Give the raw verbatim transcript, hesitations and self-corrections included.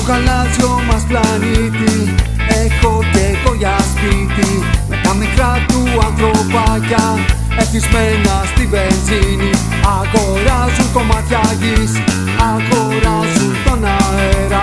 γαλάζιο μας πλανήτη έχω και εγώ για σπίτι, με τα μικρά του ανθρωπάκια εθισμένα στη βενζίνη. Αγοράζουν κομμάτια γης, αγοράζουν τον αέρα.